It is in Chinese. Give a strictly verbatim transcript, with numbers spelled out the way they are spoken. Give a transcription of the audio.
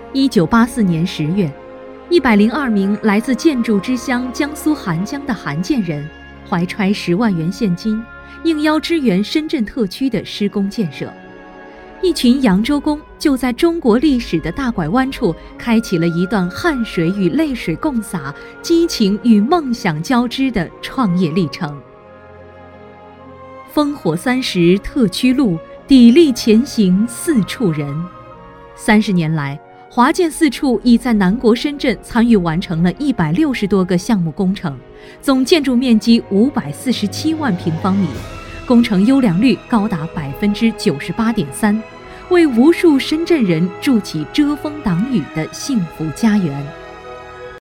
一九八四年十月，一百零二名来自建筑之乡江苏韩江的韩建人，怀揣十万元现金，应邀支援深圳特区的施工建设。一群扬州工就在中国历史的大拐弯处，开启了一段汗水与泪水共洒、激情与梦想交织的创业历程。烽火三十特区路，砥砺前行四处人。三十年来，华建四处已在南国深圳参与完成了一百六十多个项目工程，总建筑面积五百四十七万平方米，工程优良率高达百分之九十八点三，为无数深圳人筑起遮风挡雨的幸福家园。